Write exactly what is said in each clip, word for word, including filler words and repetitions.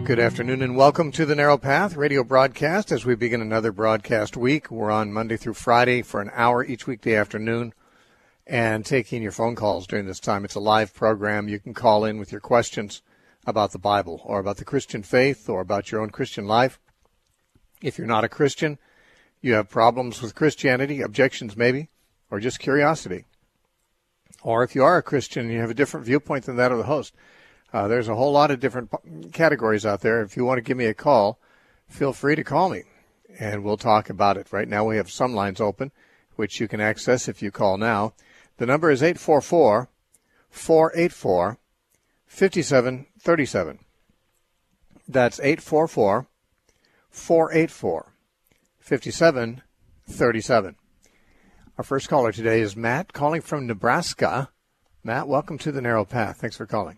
Good afternoon and welcome to the Narrow Path radio broadcast as we begin another broadcast week. We're on Monday through Friday for an hour each weekday afternoon and taking your phone calls during this time. It's a live program. You can call in with your questions about the Bible or about the Christian faith or about your own Christian life. If you're not a Christian, you have problems with Christianity, objections maybe, or just curiosity. Or if you are a Christian and you have a different viewpoint than that of the host, Uh, there's a whole lot of different categories out there. If you want to give me a call, feel free to call me, and we'll talk about it. Right now we have some lines open, which you can access if you call now. The number is eight four four, four eight four, five seven three seven. That's eight four four, four eight four, five seven three seven. Our first caller today is Matt, calling from Nebraska. Matt, welcome to the Narrow Path. Thanks for calling.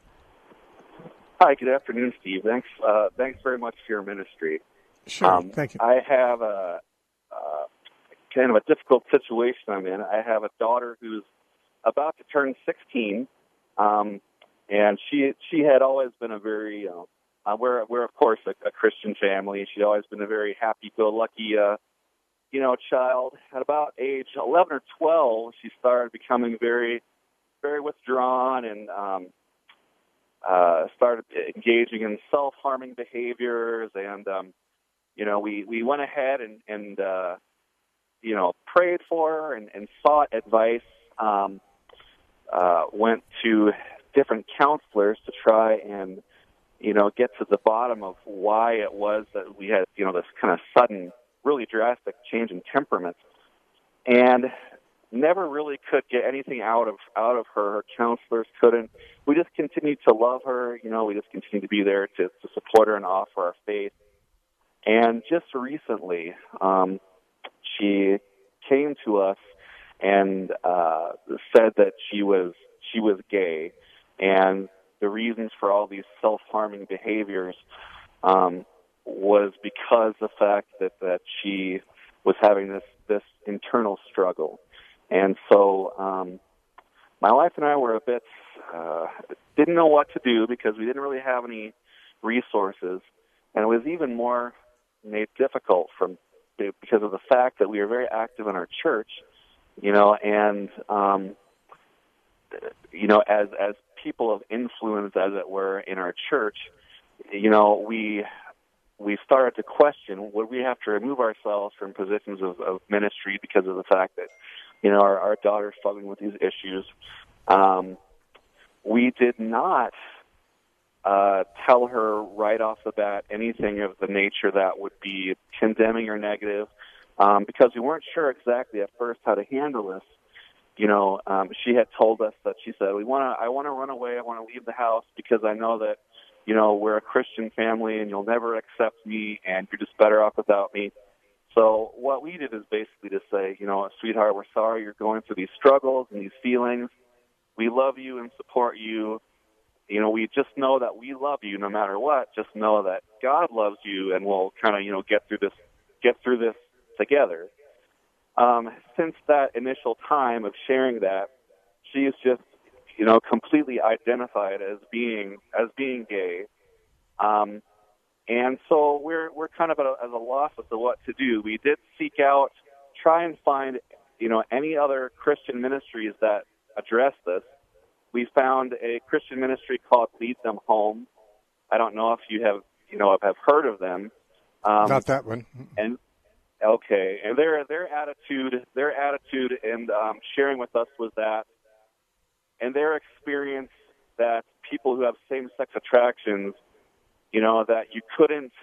Hi, good afternoon, Steve. Thanks uh, thanks very much for your ministry. Sure, um, thank you. I have a, uh, kind of a difficult situation I'm in. I have a daughter who's about to turn sixteen, um, and she she had always been a very, you know, uh, we're, we're, of course, a, a Christian family. She'd always been a very happy-go-lucky, uh, you know, child. At about age eleven or twelve, she started becoming very, very withdrawn and um Uh, started engaging in self-harming behaviors, and um, you know, we, we went ahead and, and uh, you know, prayed for her and, and sought advice. Um, uh, went to different counselors to try and, you know, get to the bottom of why it was that we had, you know, this kind of sudden, really drastic change in temperament, and never really could get anything out of out of her. Her counselors couldn't. We just continued to love her. You know, we just continued to be there to, to support her and offer our faith. And just recently, um, she came to us and uh, said that she was she was gay, and the reasons for all these self-harming behaviors um, was because the fact that that she was having this this internal struggle. And so um, my wife and I were a bit, uh, didn't know what to do because we didn't really have any resources. And it was even more made difficult from because of the fact that we were very active in our church, you know, and, um, you know, as, as people of influence, as it were, in our church, you know, we we started to question, would we have to remove ourselves from positions of, of ministry because of the fact that, you know, our, our daughter's struggling with these issues. Um, we did not uh, tell her right off the bat anything of the nature that would be condemning or negative, um, because we weren't sure exactly at first how to handle this. You know, um, she had told us that she said, "We want to. I want to run away. I want to leave the house because I know that, you know, we're a Christian family and you'll never accept me, and you're just better off without me." So what we did is basically to say, you know, sweetheart, we're sorry you're going through these struggles and these feelings. We love you and support you. You know, we just know that we love you no matter what. Just know that God loves you, and we'll kind of, you know, get through this, get through this together. Um, since that initial time of sharing that, she's just, you know, completely identified as being as being gay. Um, And so we're we're kind of at a, at a loss as to what to do. We did seek out, try and find, you know, any other Christian ministries that address this. We found a Christian ministry called Lead Them Home. I don't know if you have, you know, have heard of them. Um, Not that one. And okay, and their their attitude, their attitude, and um, sharing with us was that, and their experience that people who have same-sex attractions, you know, that you couldn't,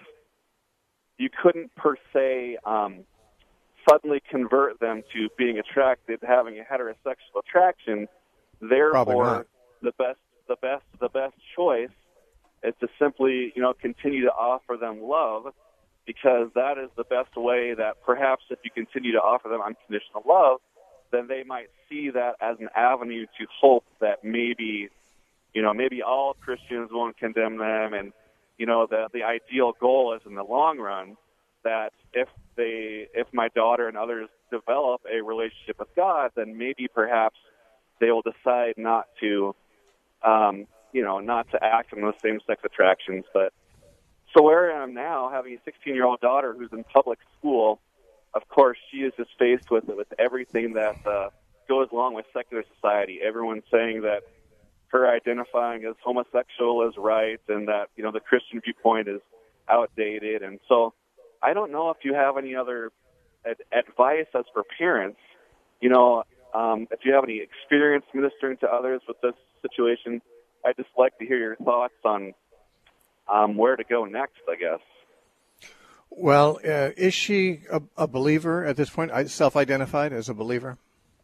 you couldn't per se um, suddenly convert them to being attracted, having a heterosexual attraction. Therefore, the best, the best, the best choice is to simply, you know, continue to offer them love, because that is the best way that perhaps if you continue to offer them unconditional love, then they might see that as an avenue to hope that maybe, you know, maybe all Christians won't condemn them, and you know, the the ideal goal is in the long run that if they, if my daughter and others develop a relationship with God, then maybe perhaps they will decide not to, um, you know, not to act on those same-sex attractions. But so where I am now, having a sixteen-year-old daughter who's in public school, of course, she is just faced with with everything that uh, goes along with secular society. Everyone's saying that her identifying as homosexual is right, and that, you know, the Christian viewpoint is outdated. And so I don't know if you have any other ad- advice as for parents, you know, um, if you have any experience ministering to others with this situation. I'd just like to hear your thoughts on um, where to go next, I guess. Well, uh, is she a, a believer at this point, self-identified as a believer?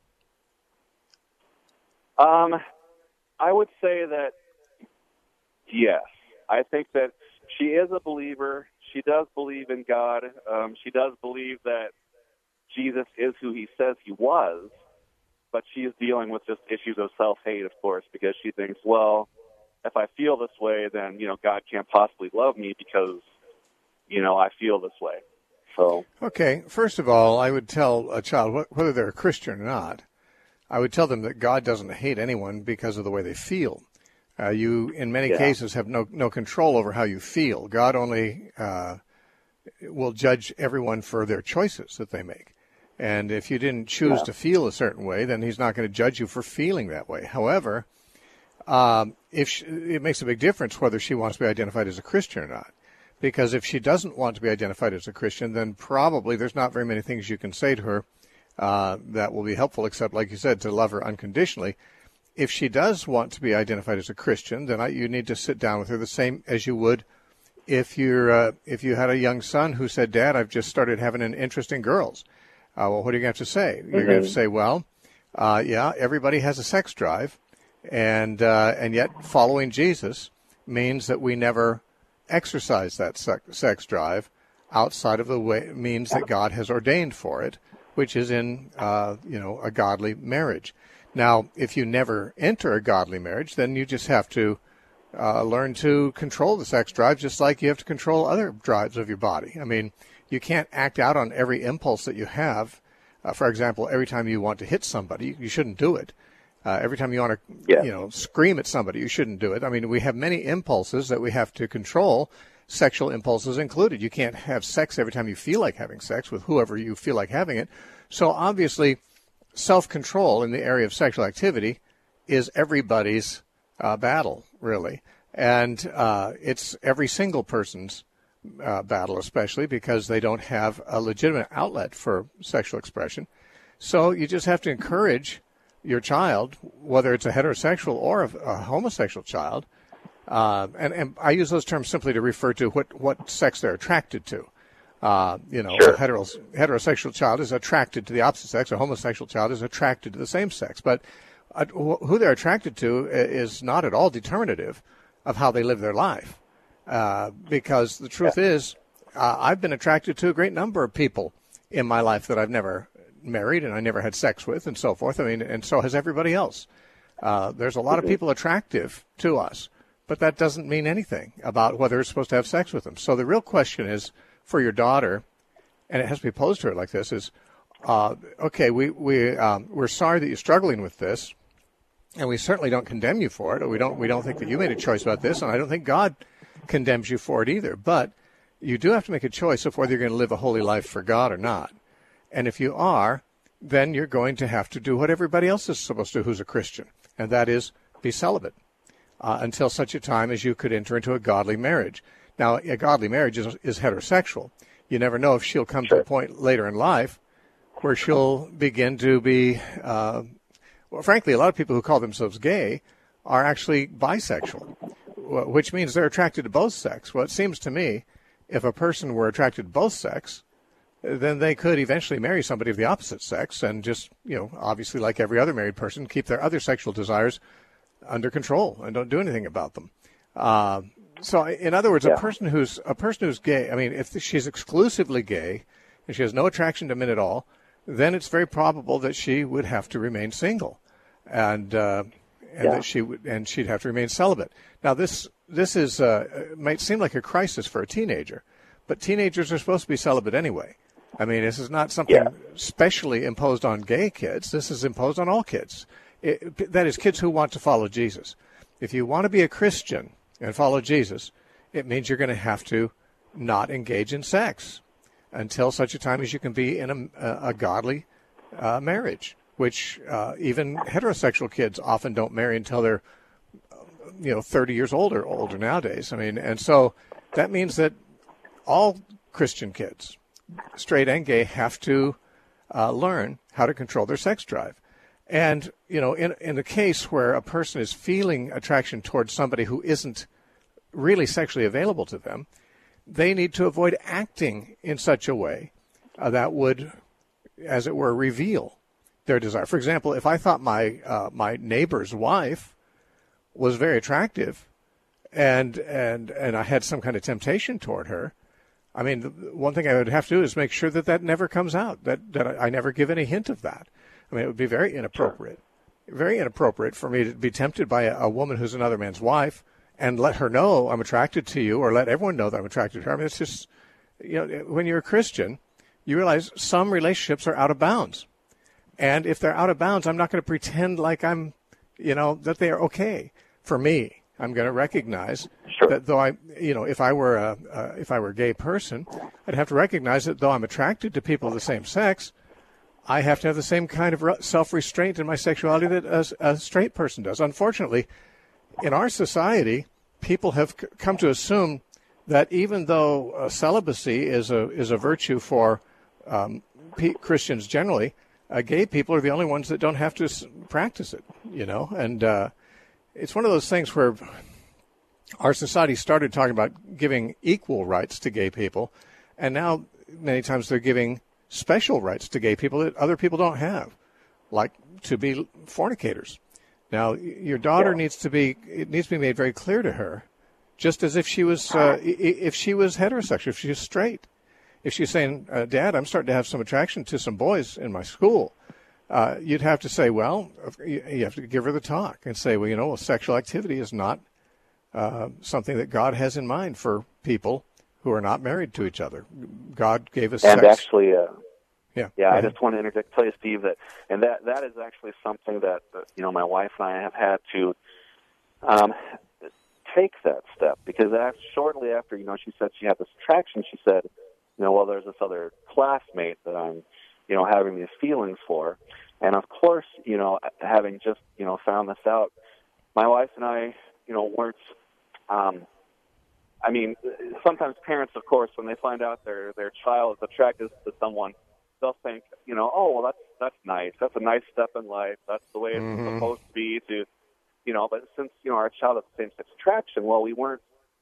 Um, I would say that, yes. I think that she is a believer. She does believe in God. Um, she does believe that Jesus is who he says he was, but she is dealing with just issues of self-hate, of course, because she thinks, well, if I feel this way, then, you know, God can't possibly love me because, you know, I feel this way. So, okay, first of all, I would tell a child, whether they're a Christian or not, I would tell them that God doesn't hate anyone because of the way they feel. Uh, you, in many yeah. cases, have no no control over how you feel. God only uh, will judge everyone for their choices that they make. And if you didn't choose yeah. to feel a certain way, then he's not going to judge you for feeling that way. However, um, if she, it makes a big difference whether she wants to be identified as a Christian or not. Because if she doesn't want to be identified as a Christian, then probably there's not very many things you can say to her uh, that will be helpful, except, like you said, to love her unconditionally. If she does want to be identified as a Christian, then I, you need to sit down with her the same as you would if you're uh, if you had a young son who said, "Dad, I've just started having an interest in girls." Uh, well, what are you going to have to say? You're Mm-hmm. going to say, well, uh, yeah, everybody has a sex drive, and uh, and yet following Jesus means that we never exercise that sex drive outside of the way, means that God has ordained for it, which is in, uh, you know, a godly marriage. Now, if you never enter a godly marriage, then you just have to uh, learn to control the sex drive, just like you have to control other drives of your body. I mean, you can't act out on every impulse that you have. Uh, for example, every time you want to hit somebody, you shouldn't do it. Uh, every time you want to, yeah. you know, scream at somebody, you shouldn't do it. I mean, we have many impulses that we have to control, sexual impulses included. You can't have sex every time you feel like having sex with whoever you feel like having it. So obviously, self-control in the area of sexual activity is everybody's uh, battle, really. And uh, it's every single person's uh, battle, especially because they don't have a legitimate outlet for sexual expression. So you just have to encourage your child, whether it's a heterosexual or a, a homosexual child, uh, and, and I use those terms simply to refer to what, what sex they're attracted to. Uh, you know, sure. a heteros, heterosexual child is attracted to the opposite sex. A homosexual child is attracted to the same sex. But uh, who they're attracted to is not at all determinative of how they live their life. Uh, because the truth yeah. is, uh, I've been attracted to a great number of people in my life that I've never married and I never had sex with and so forth. I mean, and so has everybody else. Uh, there's a lot of people attractive to us, but that doesn't mean anything about whether it's supposed to have sex with them. So the real question is for your daughter, and it has to be posed to her like this, is, uh, okay, we, we, um, we're sorry that you're struggling with this, and we certainly don't condemn you for it, or we don't, we don't think that you made a choice about this, and I don't think God condemns you for it either, but you do have to make a choice of whether you're going to live a holy life for God or not. And if you are, then you're going to have to do what everybody else is supposed to do who's a Christian, and that is be celibate uh, until such a time as you could enter into a godly marriage. Now, a godly marriage is, is heterosexual. You never know if she'll come sure. to a point later in life where she'll begin to be, uh, well, frankly, a lot of people who call themselves gay are actually bisexual, which means they're attracted to both sex. Well, it seems to me if a person were attracted to both sex, then they could eventually marry somebody of the opposite sex and just, you know, obviously like every other married person, keep their other sexual desires under control and don't do anything about them. Uh, so, in other words, yeah. a person who's a person who's gay, I mean, if she's exclusively gay and she has no attraction to men at all, then it's very probable that she would have to remain single, and uh, and yeah. that she would and she'd have to remain celibate. Now, this this is uh, might seem like a crisis for a teenager, but teenagers are supposed to be celibate anyway. I mean, this is not something yeah. specially imposed on gay kids. This is imposed on all kids. It, that is, kids who want to follow Jesus. If you want to be a Christian and follow Jesus, it means you're going to have to not engage in sex until such a time as you can be in a, a godly uh, marriage, which uh, even heterosexual kids often don't marry until they're, you know, thirty years old or older nowadays. I mean, and so that means that all Christian kids, straight and gay, have to uh, learn how to control their sex drive. And, you know, in in the case where a person is feeling attraction towards somebody who isn't really sexually available to them, they need to avoid acting in such a way uh, that would, as it were, reveal their desire. For example, if I thought my uh, my neighbor's wife was very attractive, and and and I had some kind of temptation toward her, I mean, the one thing I would have to do is make sure that that never comes out, that that I never give any hint of that. I mean, it would be very inappropriate, sure. very inappropriate for me to be tempted by a, a woman who's another man's wife and let her know I'm attracted to you, or let everyone know that I'm attracted to her. I mean, it's just, you know, when you're a Christian, you realize some relationships are out of bounds. And if they're out of bounds, I'm not going to pretend like I'm, you know, that they are okay for me. I'm going to recognize sure. that though I, you know, if I were a, uh, if I were a gay person, I'd have to recognize that though I'm attracted to people of the same sex, I have to have the same kind of self-restraint in my sexuality that a, a straight person does. Unfortunately, in our society, people have c- come to assume that even though uh, celibacy is a is a virtue for um, P- Christians generally, uh, gay people are the only ones that don't have to s- practice it. You know, and uh, it's one of those things where our society started talking about giving equal rights to gay people, and now many times they're giving special rights to gay people that other people don't have, like to be fornicators. Now, your daughter yeah. needs to be, it needs to be made very clear to her, just as if she was, uh, if she was heterosexual, if she was straight. If she's saying, uh, Dad, I'm starting to have some attraction to some boys in my school, uh, you'd have to say, well, you have to give her the talk and say, well, you know, well, sexual activity is not uh, something that God has in mind for people who are not married to each other. God gave us and sex. actually, uh, yeah, yeah. I just want to interject, tell you, Steve, that and that that is actually something that uh, you know my wife and I have had to um, take that step, because after, shortly after you know she said she had this attraction, she said, you know, well, there's this other classmate that I'm you know having these feelings for, and of course, you know, having just you know found this out, my wife and I you know weren't. Um, I mean, sometimes parents, of course, when they find out their their child is attracted to someone, they'll think, you know, oh, well, that's that's nice. That's a nice step in life. That's the way it's mm-hmm. supposed to be. To, you know, but since you know our child has the same-sex attraction, well, we weren't,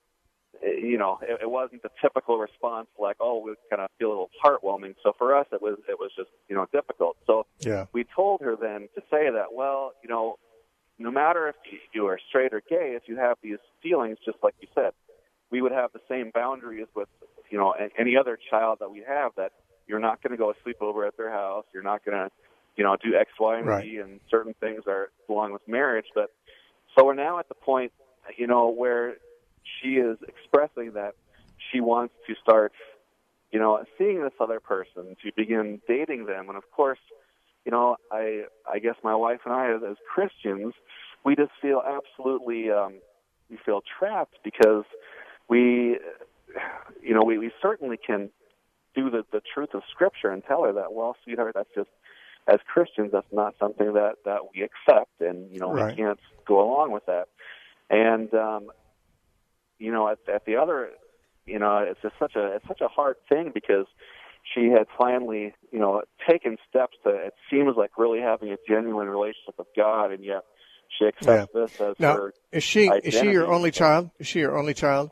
you know, it, it wasn't the typical response like, oh, we kind of feel a little heartwarming. So for us, it was it was just you know difficult. So yeah. we told her then to say that, well, you know, no matter if you are straight or gay, if you have these feelings, just like you said, we would have the same boundaries with, you know, any other child that we have, that you're not going to go sleep over at their house. You're not going to, you know, do X, Y, and right. Z, and certain things are along with marriage. But so we're now at the point, you know, where she is expressing that she wants to start, you know, seeing this other person, to begin dating them. And of course, you know, I I guess my wife and I, as, as Christians, we just feel absolutely, um, we feel trapped, because we, you know, we, we certainly can do the, the truth of Scripture and tell her that, well, sweetheart, that's just, as Christians, that's not something that, that we accept, and, you know, right. we can't go along with that. And, um, you know, at, at the other, you know, it's just such a, it's such a hard thing, because she had finally, you know, taken steps to, it seems like, really having a genuine relationship with God, and yet she accepts yeah. this as now, her is she identity. Is she your only child? Is she your only child?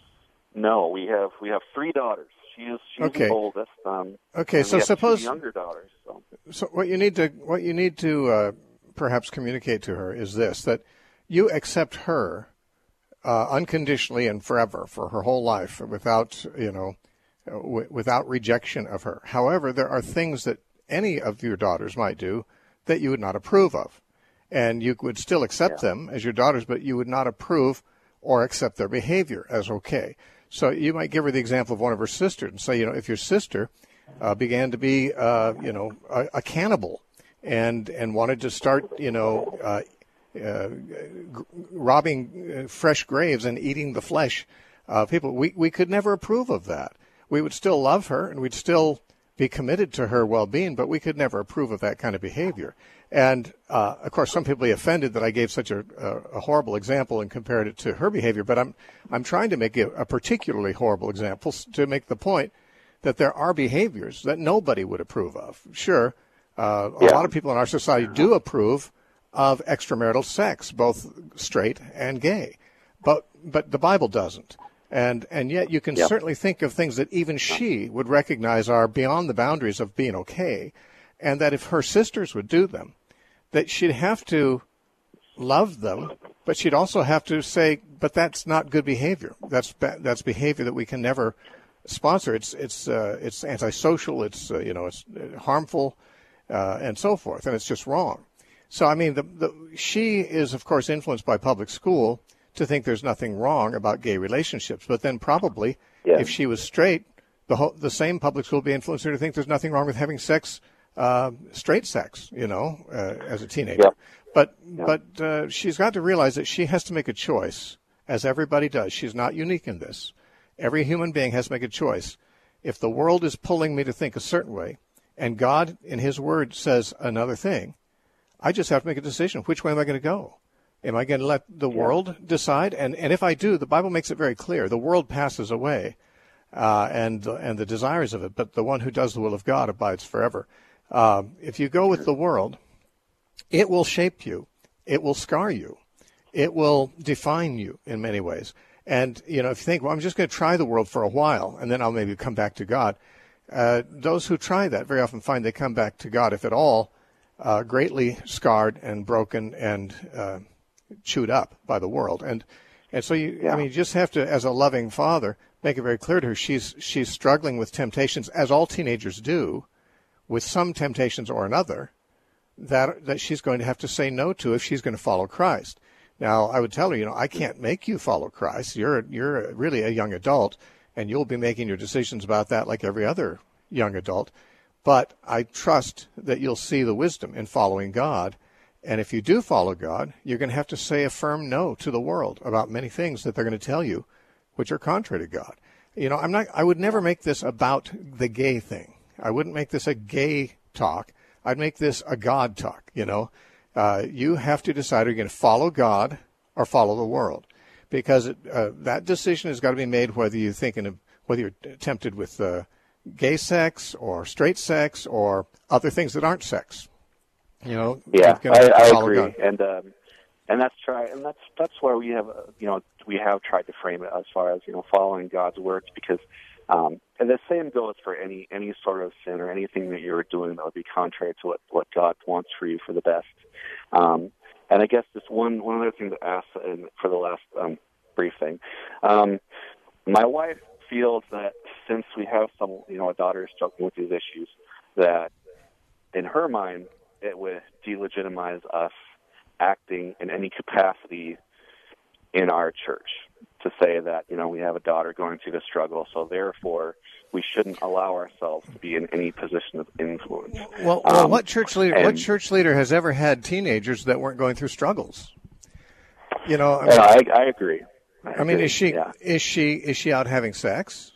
No, we have we have three daughters. She is she's okay. the oldest. Um, okay, so we have suppose two younger daughters. So. so what you need to what you need to uh, perhaps communicate to her is this: that you accept her uh, unconditionally and forever, for her whole life, without you know, w- without rejection of her. However, there are things that any of your daughters might do that you would not approve of, and you would still accept yeah. them as your daughters, but you would not approve or accept their behavior as okay. So you might give her the example of one of her sisters and say, you know, if your sister uh, began to be, uh, you know, a, a cannibal and and wanted to start, you know, uh, uh, g- robbing uh, fresh graves and eating the flesh uh, people. We, we could never approve of that. We would still love her, and we'd still be committed to her well-being, but we could never approve of that kind of behavior. And, uh, of course, some people will be offended that I gave such a, a, a horrible example and compared it to her behavior, but I'm I'm trying to make a, a particularly horrible example to make the point that there are behaviors that nobody would approve of. Sure, uh, a yeah. lot of people in our society do approve of extramarital sex, both straight and gay, but but the Bible doesn't. And and yet you can yep. certainly think of things that even she would recognize are beyond the boundaries of being okay, and that if her sisters would do them, that she'd have to love them, but she'd also have to say, but that's not good behavior. That's that's behavior that we can never sponsor. It's it's uh, it's antisocial. It's uh, you know it's harmful, uh, and so forth, and it's just wrong. So I mean, the, the she is of course influenced by public school to think there's nothing wrong about gay relationships, but then probably yeah. if she was straight, the whole, the same public school would be influencing her to think there's nothing wrong with having sex. Uh, straight sex, you know, uh, as a teenager. Yep. But yep. but uh, she's got to realize that she has to make a choice, as everybody does. She's not unique in this. Every human being has to make a choice. If the world is pulling me to think a certain way, and God in His Word says another thing, I just have to make a decision. Which way am I going to go? Am I going to let the yeah. world decide? And and if I do, the Bible makes it very clear. The world passes away, uh, and and the desires of it, but the one who does the will of God abides forever. Uh, if you go with the world, it will shape you. It will scar you. It will define you in many ways. And, you know, if you think, well, I'm just going to try the world for a while, and then I'll maybe come back to God, uh, those who try that very often find they come back to God, if at all, uh, greatly scarred and broken and uh, chewed up by the world. And and so, you, yeah. I mean, you just have to, as a loving father, make it very clear to her she's she's struggling with temptations, as all teenagers do, with some temptations or another, that that she's going to have to say no to if she's going to follow Christ. Now, I would tell her, you know, I can't make you follow Christ. You're you're really a young adult, and you'll be making your decisions about that like every other young adult. But I trust that you'll see the wisdom in following God. And if you do follow God, you're going to have to say a firm no to the world about many things that they're going to tell you, which are contrary to God. You know, I'm not. I would never make this about the gay thing. I wouldn't make this a gay talk. I'd make this a God talk, you know. Uh, you have to decide, are you going to follow God or follow the world? Because it, uh, that decision has got to be made whether you're thinking of, whether you're tempted with uh, gay sex or straight sex or other things that aren't sex. You know. Yeah, I, I agree. God. And um, and that's try, and that's that's where we have, uh, you know, we have tried to frame it as far as, you know, following God's words, because Um, and the same goes for any, any sort of sin or anything that you're doing that would be contrary to what, what God wants for you for the best. Um, and I guess just one, one other thing to ask in, for the last um, briefing. Um, my wife feels that since we have some, you know, a daughter struggling with these issues, that in her mind it would delegitimize us acting in any capacity in our church, to say that, you know, we have a daughter going through the struggle, so therefore we shouldn't allow ourselves to be in any position of influence. Well, well um, what church leader? and, what church leader has ever had teenagers that weren't going through struggles? You know, I mean, yeah, I, I agree. I, I mean, agree. is she yeah. is she is she out having sex?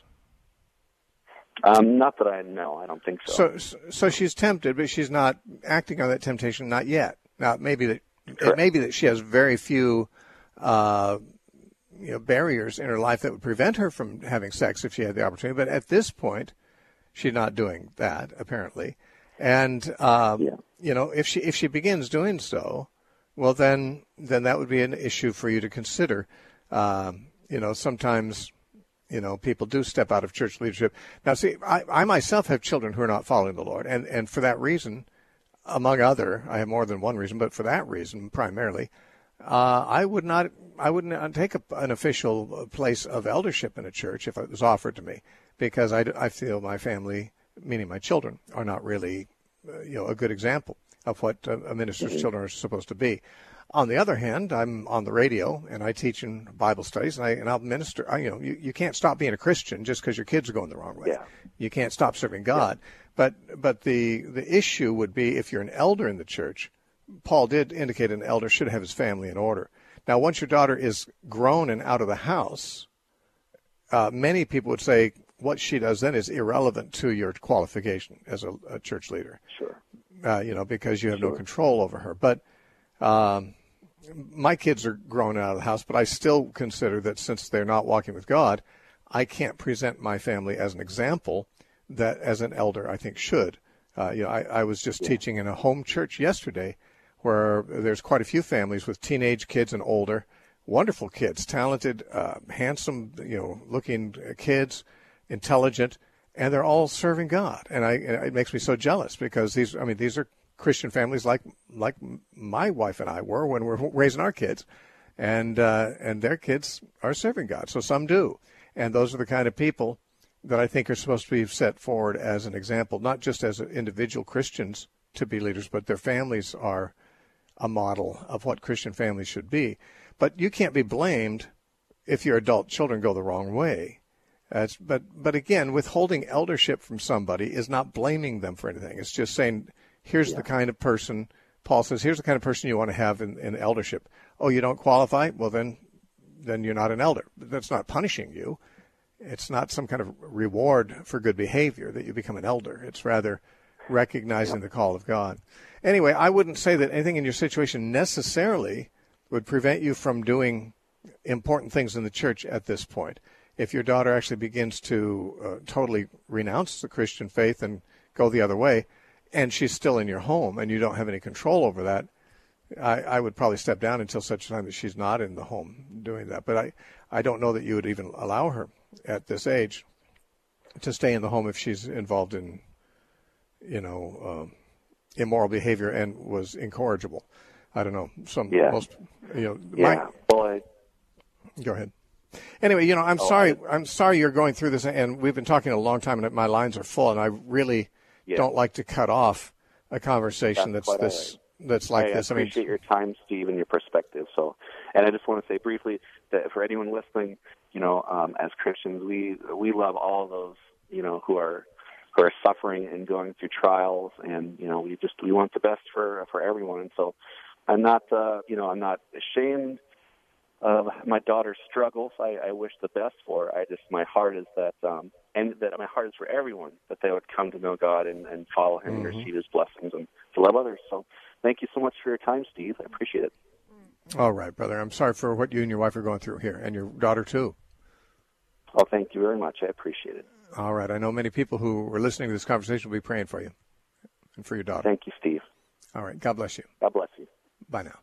Um, not that I know. I don't think so. So, so she's tempted, but she's not acting on that temptation, not yet. Now, maybe that Correct. it may be that she has very few. Uh, you know, barriers in her life that would prevent her from having sex if she had the opportunity. But at this point, she's not doing that, apparently. And, um, yeah. you know, if she if she begins doing so, well, then then that would be an issue for you to consider. Um, you know, sometimes, you know, people do step out of church leadership. Now, see, I, I myself have children who are not following the Lord. And, and for that reason, among other, I have more than one reason, but for that reason primarily, Uh, I would not. I would not take a, an official place of eldership in a church if it was offered to me, because I, I feel my family, meaning my children, are not really, uh, you know, a good example of what a, a minister's mm-hmm. children are supposed to be. On the other hand, I'm on the radio and I teach in Bible studies, and I and I'll minister. I, you know, you, you can't stop being a Christian just because your kids are going the wrong way. Yeah. You can't stop serving God. Yeah. But but the the issue would be if you're an elder in the church. Paul did indicate an elder should have his family in order. Now, once your daughter is grown and out of the house, uh, many people would say what she does then is irrelevant to your qualification as a, a church leader. Sure. Uh, you know, because you have sure. no control over her. But um, my kids are grown out of the house, but I still consider that since they're not walking with God, I can't present my family as an example that as an elder I think should. Uh, you know, I, I was just yeah. teaching in a home church yesterday where there's quite a few families with teenage kids and older, wonderful kids, talented, uh, handsome, you know, looking kids, intelligent, and they're all serving God. And I, it makes me so jealous because these, I mean, these are Christian families like like my wife and I were when we were raising our kids, and uh, and their kids are serving God. So some do, and those are the kind of people that I think are supposed to be set forward as an example, not just as individual Christians to be leaders, but their families are a model of what Christian families should be. But you can't be blamed if your adult children go the wrong way. That's, but but again, withholding eldership from somebody is not blaming them for anything. It's just saying, here's yeah. the kind of person, Paul says, here's the kind of person you want to have in, in eldership. Oh, you don't qualify? Well, then then you're not an elder. That's not punishing you. It's not some kind of reward for good behavior that you become an elder. It's rather recognizing yeah. the call of God. Anyway, I wouldn't say that anything in your situation necessarily would prevent you from doing important things in the church at this point. If your daughter actually begins to uh, totally renounce the Christian faith and go the other way, and she's still in your home and you don't have any control over that, I, I would probably step down until such time that she's not in the home doing that. But I, I don't know that you would even allow her at this age to stay in the home if she's involved in, you know, um, immoral behavior and was incorrigible. I don't know. Some yeah. most, you know. Yeah. My, well, I, go ahead. Anyway, you know, I'm oh, sorry. I, I'm sorry you're going through this, and we've been talking a long time, and my lines are full, and I really yeah. don't like to cut off a conversation that's, that's that's this that's like I this. I appreciate I mean, your time, Steve, and your perspective. So, and I just want to say briefly that for anyone listening, you know, um, as Christians, we we love all those, you know, who are who are suffering and going through trials, and you know, we just we want the best for for everyone. And so, I'm not, uh, you know, I'm not ashamed of my daughter's struggles. I, I wish the best for her. I just, my heart is that, um, and that my heart is for everyone, that they would come to know God and, and follow Him mm-hmm. and receive His blessings and to love others. So, thank you so much for your time, Steve. I appreciate it. All right, brother. I'm sorry for what you and your wife are going through here, and your daughter too. Oh, thank you very much. I appreciate it. All right. I know many people who are listening to this conversation will be praying for you and for your daughter. Thank you, Steve. All right. God bless you. God bless you. Bye now.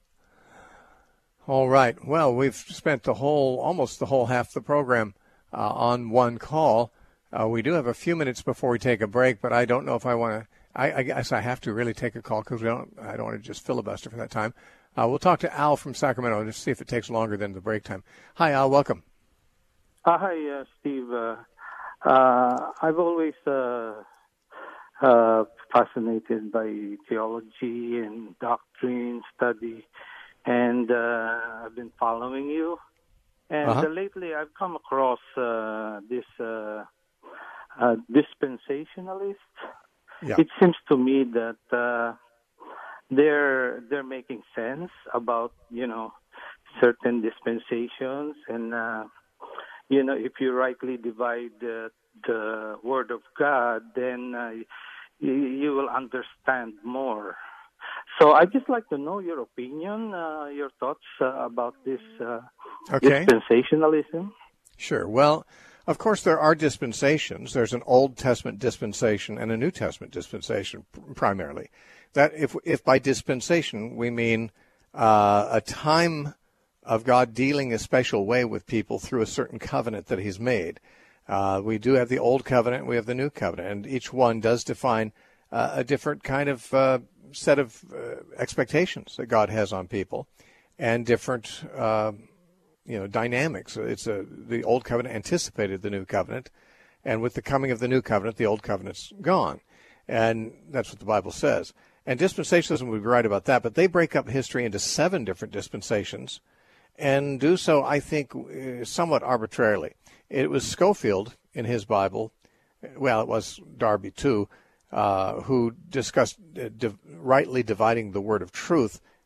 All right. Well, we've spent the whole, almost the whole half the program uh, on one call. Uh, we do have a few minutes before we take a break, but I don't know if I want to. I, I guess I have to really take a call because we don't. I don't want to just filibuster for that time. Uh, we'll talk to Al from Sacramento and just see if it takes longer than the break time. Hi, Al. Welcome. Uh, hi, uh, Steve. Uh, uh, I've always uh, uh, fascinated by theology and doctrine study, and uh, I've been following you. And uh-huh. uh, lately, I've come across uh, this uh, uh, dispensationalist. Yeah. It seems to me that uh, they're they're making sense about, you know, certain dispensations, and uh, you know, if you rightly divide the, the Word of God, then uh, you, you will understand more. So I'd just like to know your opinion, uh, your thoughts uh, about this uh, okay. dispensationalism. Sure. Well, of course, there are dispensations. There's an Old Testament dispensation and a New Testament dispensation, primarily. That if if by dispensation we mean uh, a time of God dealing a special way with people through a certain covenant that He's made. Uh, we do have the Old Covenant, we have the New Covenant, and each one does define uh, a different kind of uh, set of uh, expectations that God has on people, and different uh, you know dynamics. It's a the Old Covenant anticipated the New Covenant, and with the coming of the New Covenant, the Old Covenant's gone, and that's what the Bible says. And dispensationalism would be right about that, but they break up history into seven different dispensations, and do so, I think, somewhat arbitrarily. It was Scofield in his Bible, well, it was Darby too, uh, who discussed uh, div- rightly dividing the word of truth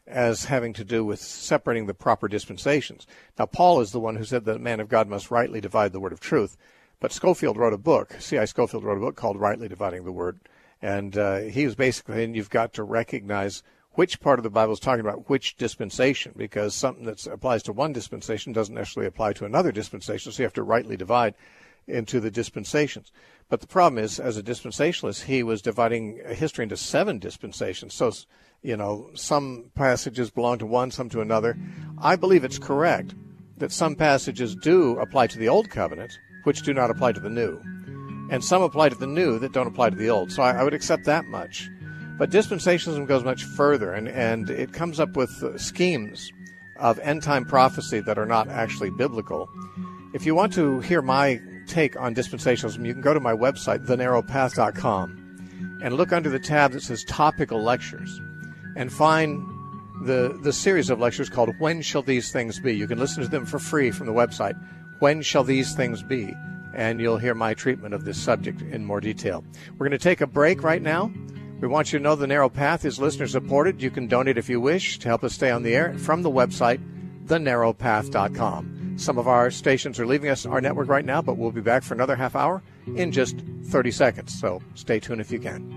as having to do with separating the proper dispensations. Now, Paul is the one who said that a man of God must rightly divide the word of truth. But Scofield wrote a book, C I Scofield wrote a book called Rightly Dividing the Word. And uh, he was basically, and you've got to recognize which part of the Bible is talking about which dispensation, because something that applies to one dispensation doesn't necessarily apply to another dispensation, so you have to rightly divide into the dispensations. But the problem is, as a dispensationalist, he was dividing history into seven dispensations. So, you know, some passages belong to one, some to another. I believe it's correct that some passages do apply to the Old Covenant, which do not apply to the New. And some apply to the New that don't apply to the Old. So I, I would accept that much. But dispensationalism goes much further, and, and it comes up with uh, schemes of end-time prophecy that are not actually biblical. If you want to hear my take on dispensationalism, you can go to my website, the narrow path dot com, and look under the tab that says Topical Lectures, and find the, the series of lectures called When Shall These Things Be? You can listen to them for free from the website, When Shall These Things Be? And you'll hear my treatment of this subject in more detail. We're going to take a break right now. We want you to know the Narrow Path is listener-supported. You can donate if you wish to help us stay on the air from the website, the narrow path dot com. Some of our stations are leaving us, our network right now, but we'll be back for another half hour in just thirty seconds. So stay tuned if you can.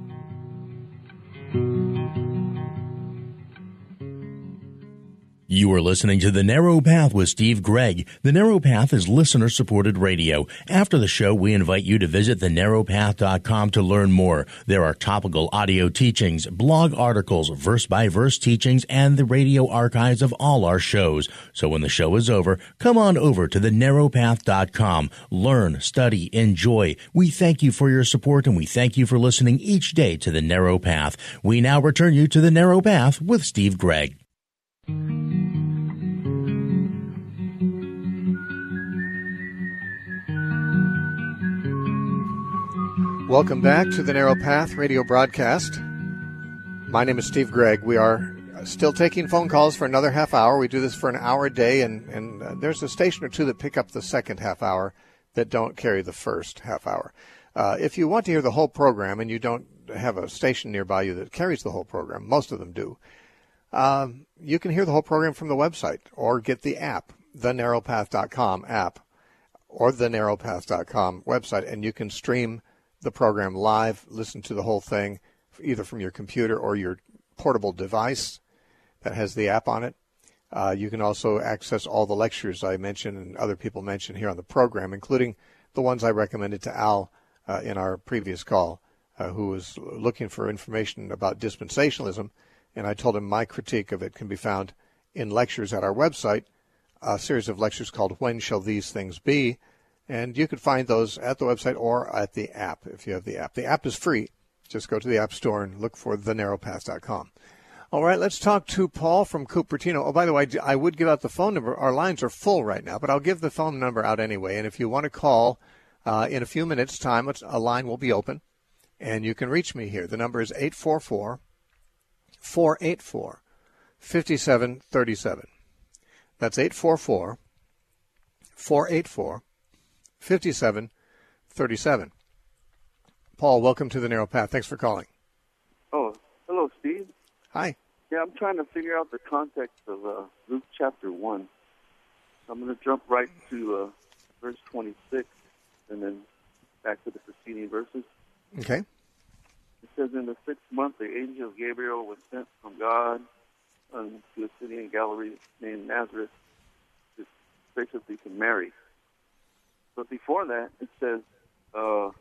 You are listening to The Narrow Path with Steve Gregg. The Narrow Path is listener-supported radio. After the show, we invite you to visit the narrow path dot com to learn more. There are topical audio teachings, blog articles, verse-by-verse teachings, and the radio archives of all our shows. So when the show is over, come on over to the narrow path dot com. Learn, study, enjoy. We thank you for your support, and we thank you for listening each day to The Narrow Path. We now return you to The Narrow Path with Steve Gregg. Welcome back to the Narrow Path radio broadcast. My name is Steve Gregg. We are still taking phone calls for another half hour. We do this for an hour a day, and, and uh, there's a station or two that pick up the second half hour that don't carry the first half hour. Uh, if you want to hear the whole program and you don't have a station nearby you that carries the whole program, most of them do, um, you can hear the whole program from the website or get the app, the narrow path dot com app, or the narrow path dot com website, and you can stream the program live, listen to the whole thing, either from your computer or your portable device that has the app on it. Uh, you can also access all the lectures I mentioned and other people mentioned here on the program, including the ones I recommended to Al uh, in our previous call, uh, who was looking for information about dispensationalism, and I told him my critique of it can be found in lectures at our website, a series of lectures called When Shall These Things Be? And you can find those at the website or at the app if you have the app. The app is free. Just go to the App Store and look for the narrow path dot com. All right, let's talk to Paul from Cupertino. Oh, by the way, I would give out the phone number. Our lines are full right now, but I'll give the phone number out anyway. And if you want to call uh, in a few minutes' time, a line will be open, and you can reach me here. The number is eight four four, four eight four, five seven three seven. That's eight four four, four eight four, fifty-seven thirty-seven. Paul, welcome to the Narrow Path. Thanks for calling. Oh, hello, Steve. Hi. Yeah, I'm trying to figure out the context of uh, Luke chapter one. I'm going to jump right to uh, verse twenty-six and then back to the preceding verses. Okay. It says, in the sixth month, the angel Gabriel was sent from God um, to a city in Galilee named Nazareth, to basically to Mary. But before that, it says, uh,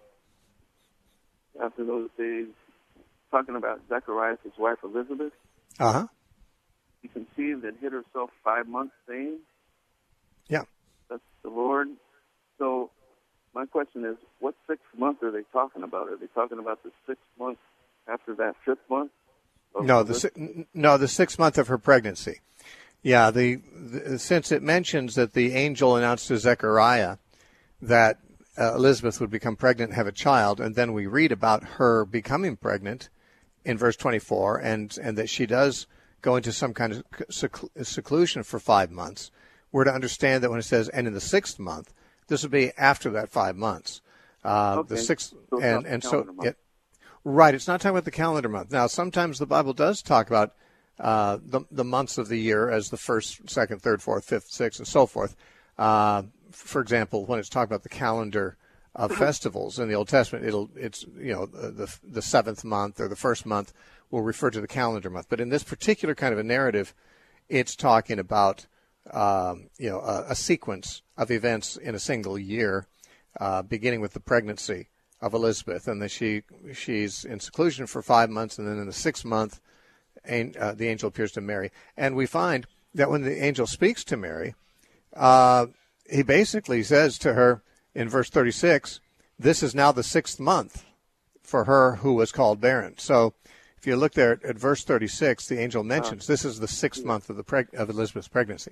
after those days, talking about Zacharias, his wife Elizabeth, uh-huh. she conceived and hid herself five months, saying, yeah, that's the Lord. So my question is, what sixth month are they talking about? Are they talking about the sixth month after that fifth month? No, the si- no, the sixth month of her pregnancy. Yeah, the, the since it mentions that the angel announced to Zechariah that uh, Elizabeth would become pregnant and have a child, and then we read about her becoming pregnant in verse twenty-four, and, and that she does go into some kind of seclu- seclusion for five months. We're to understand that when it says, and in the sixth month, this would be after that five months. Uh, okay. The sixth, so and, and so, it, right, it's not talking about the calendar month. Now, sometimes the Bible does talk about uh, the, the months of the year as the first, second, third, fourth, fifth, sixth, and so forth. Uh, for example, when it's talking about the calendar of festivals in the Old Testament, it'll it's you know the the seventh month or the first month will refer to the calendar month. But in this particular kind of a narrative, it's talking about um, you know a, a sequence of events in a single year, uh, beginning with the pregnancy of Elizabeth, and then she she's in seclusion for five months, and then in the sixth month, uh, the angel appears to Mary, and we find that when the angel speaks to Mary, uh, he basically says to her in verse thirty-six, "This is now the sixth month for her who was called barren." So, if you look there at, at verse thirty-six, the angel mentions uh, this is the sixth month of the preg- of Elizabeth's pregnancy.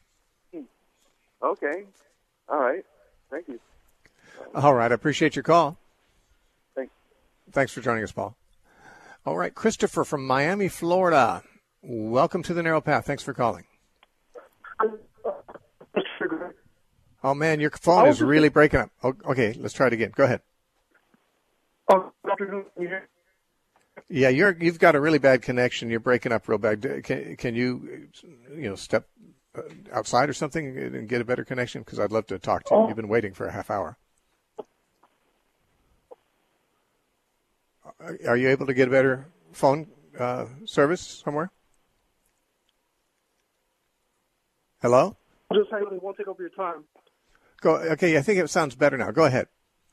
Okay, all right, thank you. All right, I appreciate your call. Thanks. Thanks for joining us, Paul. All right, Christopher from Miami, Florida. Welcome to the Narrow Path. Thanks for calling. Oh, man, your phone is really breaking up. Oh, okay, let's try it again. Go ahead. Oh, Doctor Yeah, you're, you've got a really bad connection. You're breaking up real bad. Can, can you, you know, step outside or something and get a better connection? Because I'd love to talk to you. Oh. You've been waiting for a half hour. Are you able to get a better phone uh, service somewhere? Hello? Just hang on. It won't take up your time. Go. Okay, I think it sounds better now. Go ahead.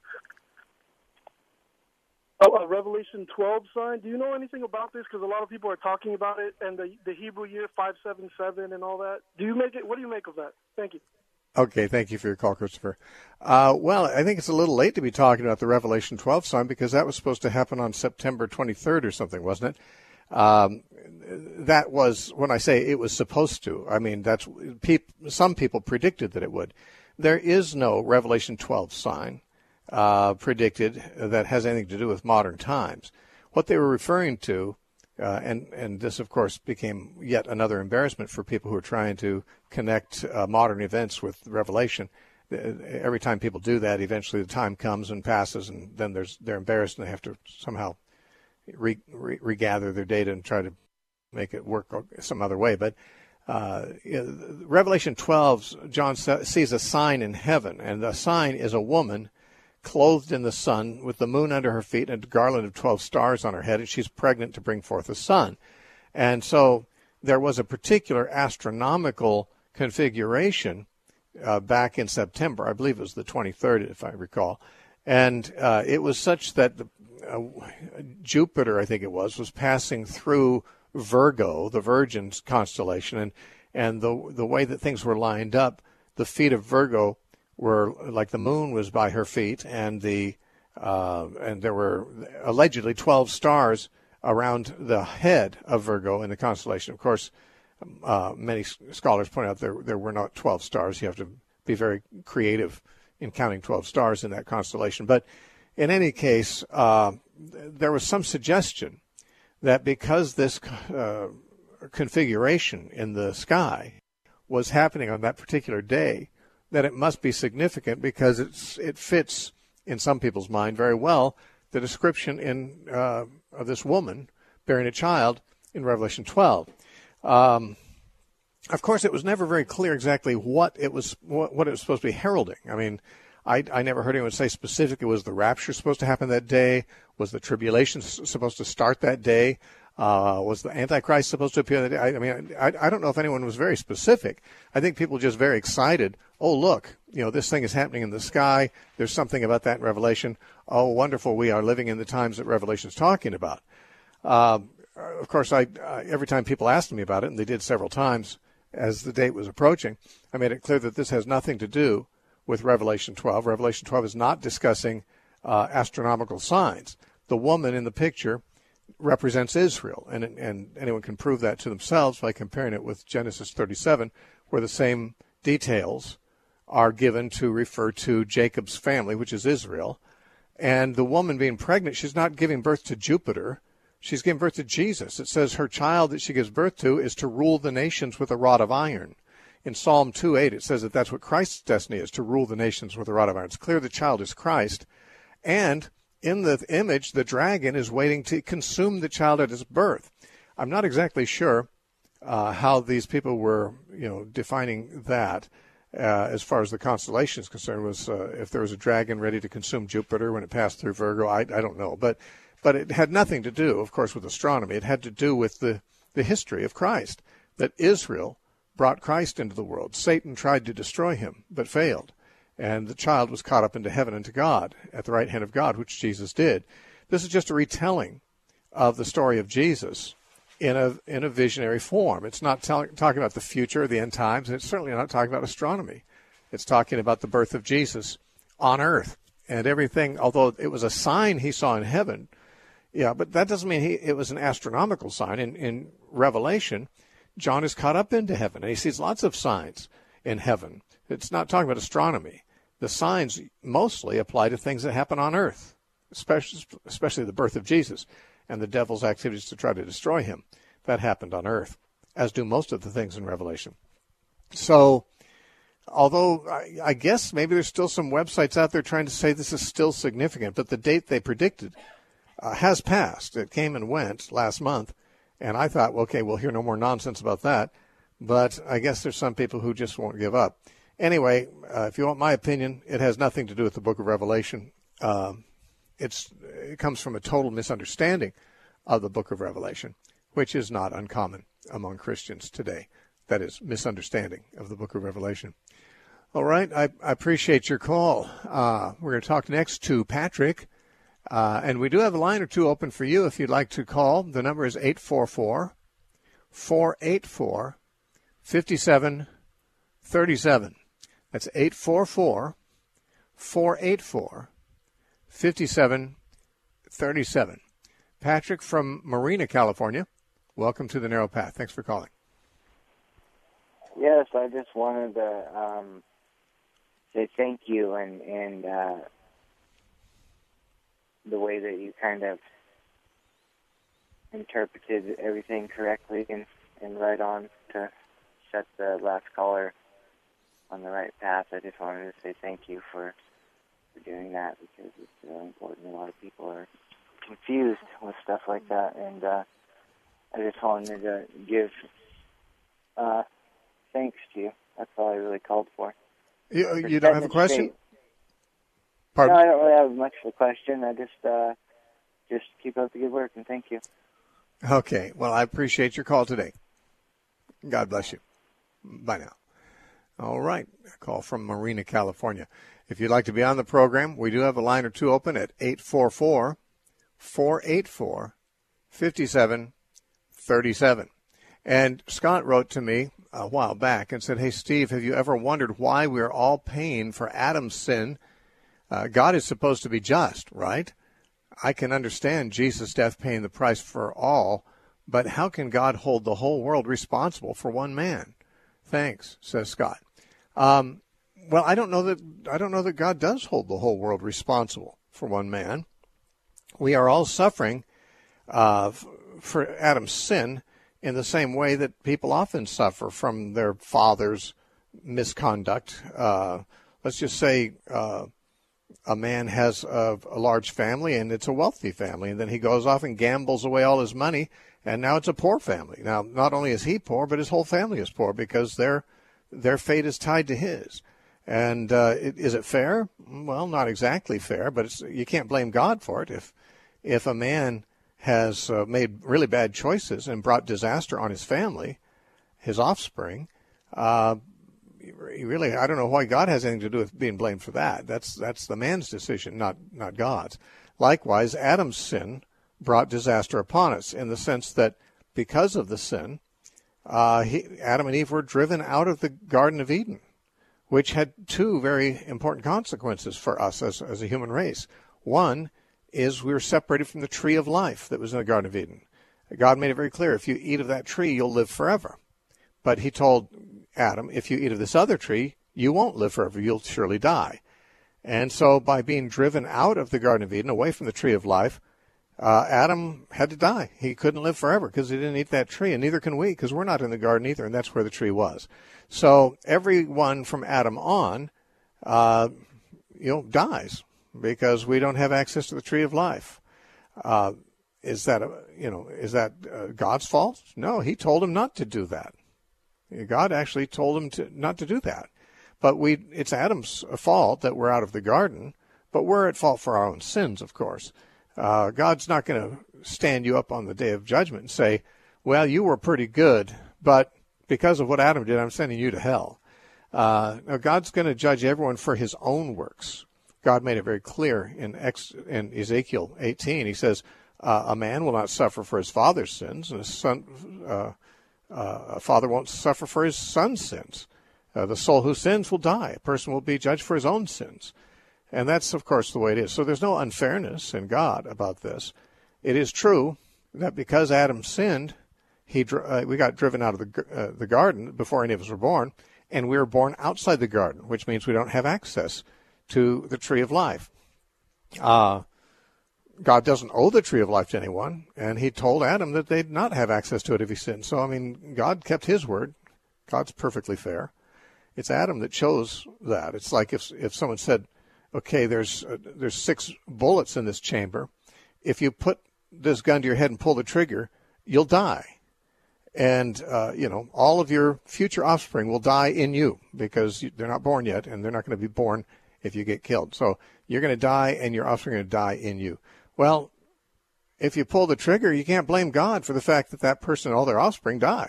Oh, a Revelation twelve sign. Do you know anything about this? Because a lot of people are talking about it, and the the Hebrew year five seven seven and all that. Do you make it? What do you make of that? Thank you. Okay, thank you for your call, Christopher. Uh, well, I think it's a little late to be talking about the Revelation twelve sign because that was supposed to happen on September twenty-third or something, wasn't it? Um, that was, when I say it was supposed to, I mean, that's peop, some people predicted that it would. There is no Revelation twelve sign uh, predicted that has anything to do with modern times. What they were referring to, uh, and, and this, of course, became yet another embarrassment for people who are trying to connect uh, modern events with Revelation. Every time people do that, eventually the time comes and passes, and then there's they're embarrassed and they have to somehow re, re, regather their data and try to make it work some other way. But uh, Revelation twelve, John sees a sign in heaven, and the sign is a woman clothed in the sun with the moon under her feet and a garland of twelve stars on her head, and she's pregnant to bring forth a son. And so there was a particular astronomical configuration uh, back in September. I believe it was the twenty-third, if I recall. And uh, it was such that the, uh, Jupiter, I think it was, was passing through Virgo, the Virgin constellation, and and the the way that things were lined up, the feet of Virgo were like the moon was by her feet, and the uh, and there were allegedly twelve stars around the head of Virgo in the constellation. Of course, uh, many scholars point out there there were not twelve stars. You have to be very creative in counting twelve stars in that constellation. But in any case, uh, there was some suggestion that because this uh, configuration in the sky was happening on that particular day, that it must be significant because it's it fits in some people's mind very well the description in uh, of this woman bearing a child in Revelation twelve. Um, of course, it was never very clear exactly what it was what, what it was supposed to be heralding. I mean, I, I never heard anyone say specifically, was the rapture supposed to happen that day? Was the tribulation supposed to start that day? Uh, was the Antichrist supposed to appear that day? I, I mean, I, I don't know if anyone was very specific. I think people were just very excited. Oh, look, you know, this thing is happening in the sky. There's something about that in Revelation. Oh, wonderful. We are living in the times that Revelation is talking about. Uh, of course, I, uh, every time people asked me about it, and they did several times as the date was approaching, I made it clear that this has nothing to do with Revelation twelve. Revelation twelve is not discussing uh, astronomical signs. The woman in the picture represents Israel, and and anyone can prove that to themselves by comparing it with Genesis thirty-seven, where the same details are given to refer to Jacob's family, which is Israel. And the woman being pregnant, she's not giving birth to Jupiter. She's giving birth to Jesus. It says her child that she gives birth to is to rule the nations with a rod of iron. In Psalm two eight, it says that that's what Christ's destiny is, to rule the nations with a rod of iron. It's clear the child is Christ. And in the image, the dragon is waiting to consume the child at his birth. I'm not exactly sure uh, how these people were, you know, defining that uh, as far as the constellation is concerned was uh, if there was a dragon ready to consume Jupiter when it passed through Virgo. I, I don't know, but but it had nothing to do, of course, with astronomy. It had to do with the the history of Christ, that Israel brought Christ into the world. Satan tried to destroy him, but failed. And the child was caught up into heaven and to God, at the right hand of God, which Jesus did. This is just a retelling of the story of Jesus in a in a visionary form. It's not tell, talking about the future, the end times, and it's certainly not talking about astronomy. It's talking about the birth of Jesus on earth. And everything, although it was a sign he saw in heaven, yeah, but that doesn't mean he, it was an astronomical sign. In, in Revelation, John is caught up into heaven, and he sees lots of signs in heaven. It's not talking about astronomy. The signs mostly apply to things that happen on earth, especially, especially the birth of Jesus and the devil's activities to try to destroy him. That happened on earth, as do most of the things in Revelation. So, although I, I guess maybe there's still some websites out there trying to say this is still significant, but the date they predicted uh, has passed. It came and went last month, and I thought, well, okay, we'll hear no more nonsense about that. But I guess there's some people who just won't give up. Anyway, uh, if you want my opinion, it has nothing to do with the book of Revelation. Um, it's it comes from a total misunderstanding of the book of Revelation, which is not uncommon among Christians today. That is, misunderstanding of the book of Revelation. All right, I, I appreciate your call. Uh, we're going to talk next to Patrick, uh, and we do have a line or two open for you if you'd like to call. The number is eight four four, four eight four, five seven three seven. That's eight four four, four eight four, five seven three seven. Patrick from Marina, California. Welcome to the Narrow Path. Thanks for calling. Yes, I just wanted to um, say thank you and, and uh, the way that you kind of interpreted everything correctly and, and right on to set the last caller on the right path. I just wanted to say thank you for, for doing that, because it's really important. A lot of people are confused with stuff like that, and uh, I just wanted to give uh, thanks to you. That's all I really called for. You, for you don't have a question? Pardon? No, I don't really have much of a question. I just uh, just keep up the good work, and thank you. Okay. Well, I appreciate your call today. God bless you. Bye now. All right. A call from Marina, California. If you'd like to be on the program, we do have a line or two open at eight four four, four eight four, five seven three seven. And Scott wrote to me a while back and said, hey, Steve, have you ever wondered why we're all paying for Adam's sin? Uh, God is supposed to be just, right? I can understand Jesus' death paying the price for all, but how can God hold the whole world responsible for one man? Thanks, says Scott. Um, well, I don't know that I don't know that God does hold the whole world responsible for one man. We are all suffering uh, for Adam's sin in the same way that people often suffer from their father's misconduct. Uh, let's just say uh, a man has a, a large family, and it's a wealthy family, and then he goes off and gambles away all his money, and now it's a poor family. Now, not only is he poor, but his whole family is poor because their their fate is tied to his. And uh, it, is it fair? Well, not exactly fair, but it's, you can't blame God for it. If if a man has uh, made really bad choices and brought disaster on his family, his offspring, uh, really, I don't know why God has anything to do with being blamed for that. That's that's the man's decision, not not God's. Likewise, Adam's sin brought disaster upon us in the sense that because of the sin, uh, he, Adam and Eve were driven out of the Garden of Eden, which had two very important consequences for us as, as a human race. One is we were separated from the tree of life that was in the Garden of Eden. God made it very clear, if you eat of that tree, you'll live forever. But he told Adam, if you eat of this other tree, you won't live forever. You'll surely die. And so by being driven out of the Garden of Eden, away from the tree of life, uh, Adam had to die. He couldn't live forever because he didn't eat that tree, and neither can we because we're not in the garden either, and that's where the tree was. So everyone from Adam on, uh, you know, dies because we don't have access to the tree of life. Uh, is that, a, you know, is that uh, God's fault? No, he told him not to do that. God actually told him to not to do that. But we, it's Adam's fault that we're out of the garden, but we're at fault for our own sins, of course. Uh, God's not going to stand you up on the day of judgment and say, well, you were pretty good, but because of what Adam did, I'm sending you to hell. Uh, now, God's going to judge everyone for his own works. God made it very clear in, Ex, in Ezekiel eighteen. He says, uh, a man will not suffer for his father's sins, and a, son, uh, uh, a father won't suffer for his son's sins. Uh, the soul who sins will die. A person will be judged for his own sins. And that's, of course, the way it is. So there's no unfairness in God about this. It is true that because Adam sinned, he uh, we got driven out of the, uh, the garden before any of us were born, and we were born outside the garden, which means we don't have access to the tree of life. Uh, God doesn't owe the tree of life to anyone, and he told Adam that they'd not have access to it if he sinned. So, I mean, God kept his word. God's perfectly fair. It's Adam that chose that. It's like if if someone said, okay, there's uh, there's six bullets in this chamber. If you put this gun to your head and pull the trigger, you'll die. And, uh, you know, all of your future offspring will die in you because you, they're not born yet, and they're not going to be born if you get killed. So you're going to die, and your offspring are going to die in you. Well, if you pull the trigger, you can't blame God for the fact that that person and all their offspring die.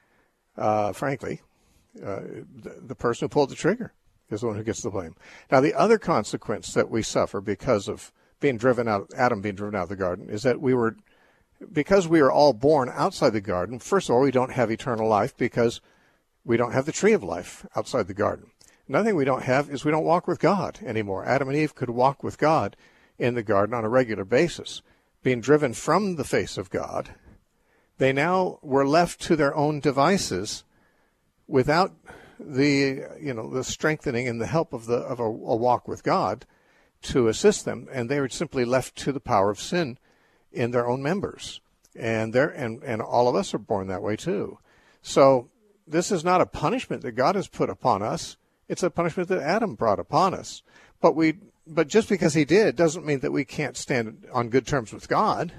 Uh, frankly, uh, the, the person who pulled the trigger is the one who gets the blame. Now, the other consequence that we suffer because of being driven out, Adam being driven out of the garden, is that we were, because we are all born outside the garden, first of all, we don't have eternal life because we don't have the tree of life outside the garden. Another thing we don't have is we don't walk with God anymore. Adam and Eve could walk with God in the garden on a regular basis. Being driven from the face of God, they now were left to their own devices without the, you know, the strengthening and the help of the of a, a walk with God to assist them, and they were simply left to the power of sin in their own members. And they're, and, and all of us are born that way too. So this is not a punishment that God has put upon us. It's a punishment that Adam brought upon us. But we, but just because he did doesn't mean that we can't stand on good terms with God,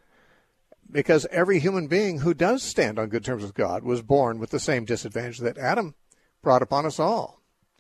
because every human being who does stand on good terms with God was born with the same disadvantage that Adam brought upon us all.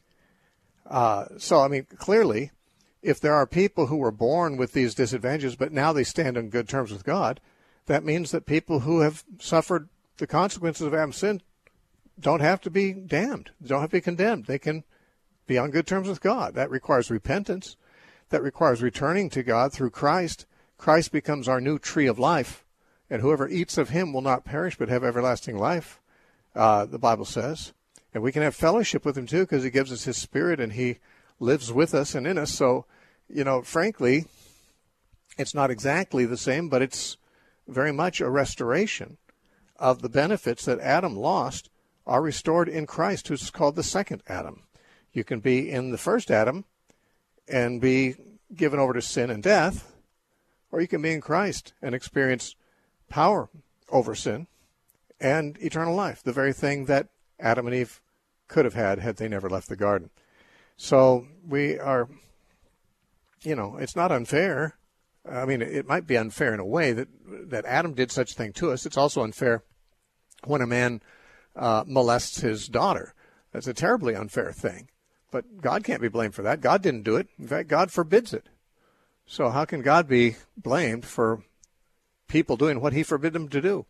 Uh, so, I mean, clearly, if there are people who were born with these disadvantages, but now they stand on good terms with God, that means that people who have suffered the consequences of Adam's sin don't have to be damned, don't have to be condemned. They can be on good terms with God. That requires repentance. That requires returning to God through Christ. Christ becomes our new tree of life, and whoever eats of him will not perish but have everlasting life, uh, the Bible says. And we can have fellowship with him too, because he gives us his Spirit and he lives with us and in us. So, you know, frankly, it's not exactly the same, but it's very much a restoration of the benefits that Adam lost are restored in Christ, who's called the second Adam. You can be in the first Adam and be given over to sin and death, or you can be in Christ and experience power over sin and eternal life, the very thing that Adam and Eve could have had had they never left the garden. So we are, you know, it's not unfair. I mean, it might be unfair in a way that that Adam did such a thing to us. It's also unfair when a man uh, molests his daughter. That's a terribly unfair thing. But God can't be blamed for that. God didn't do it. In fact, God forbids it. So how can God be blamed for people doing what he forbid them to do?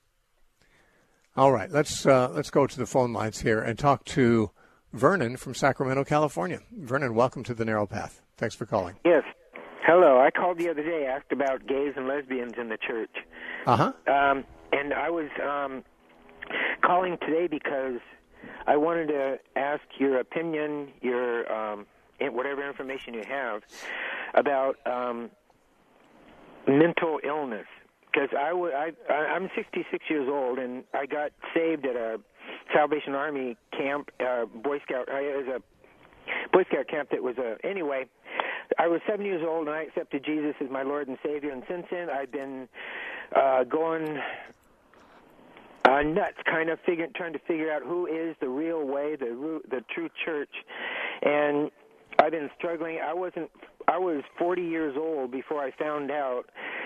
All right, let's uh, let's go to the phone lines here and talk to Vernon from Sacramento, California. Vernon, welcome to the Narrow Path. Thanks for calling. Yes. Hello. I called the other day, asked about gays and lesbians in the church. Uh-huh. Um, and I was um, calling today because I wanted to ask your opinion, your um, whatever information you have about um, mental illness. Because I w- I, I'm sixty-six years old, and I got saved at a Salvation Army camp, uh, Boy Scout. Uh, it was a Boy Scout camp that was a. Anyway, I was seven years old, and I accepted Jesus as my Lord and Savior. And since then, I've been uh, going uh, nuts, kind of figuring, trying to figure out who is the real way, the the true church. And I've been struggling. I wasn't. I was forty years old before I found out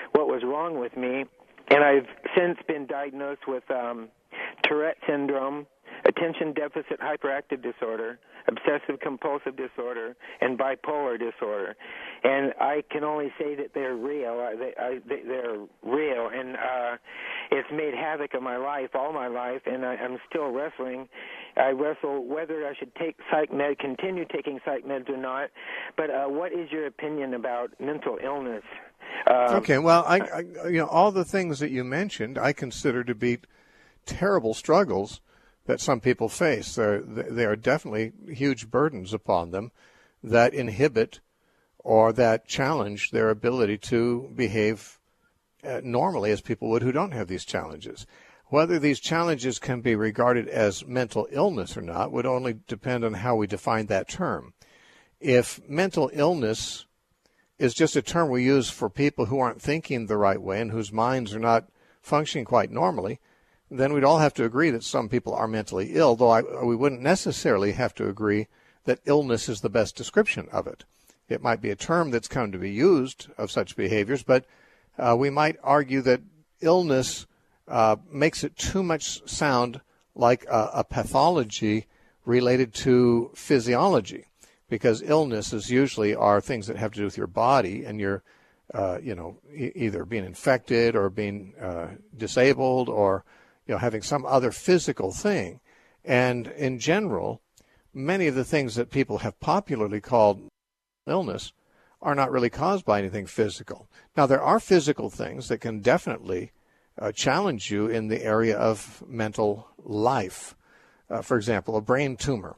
what was wrong with me, and I've since been diagnosed with um, Tourette syndrome, attention deficit hyperactive disorder, obsessive compulsive disorder, and bipolar disorder. And I can only say that they're real. I, they, I, they, they're real, and uh, it's made havoc of my life, all my life, and I, I'm still wrestling. I wrestle whether I should take psych med, continue taking psych meds or not. But uh, what is your opinion about mental illness? Um, okay, well, I, I, you know, all the things that you mentioned, I consider to be terrible struggles that some people face. They're, they are definitely huge burdens upon them that inhibit or that challenge their ability to behave uh, normally as people would who don't have these challenges. Whether these challenges can be regarded as mental illness or not would only depend on how we define that term. If mental illness is just a term we use for people who aren't thinking the right way and whose minds are not functioning quite normally, then we'd all have to agree that some people are mentally ill, though I, we wouldn't necessarily have to agree that illness is the best description of it. It might be a term that's come to be used of such behaviors, but uh, we might argue that illness uh, makes it too much sound like a, a pathology related to physiology, because illnesses usually are things that have to do with your body and your, uh, you know, e- either being infected or being uh, disabled or you know, having some other physical thing. And in general, many of the things that people have popularly called illness are not really caused by anything physical. Now, there are physical things that can definitely uh, challenge you in the area of mental life. Uh, for example, a brain tumor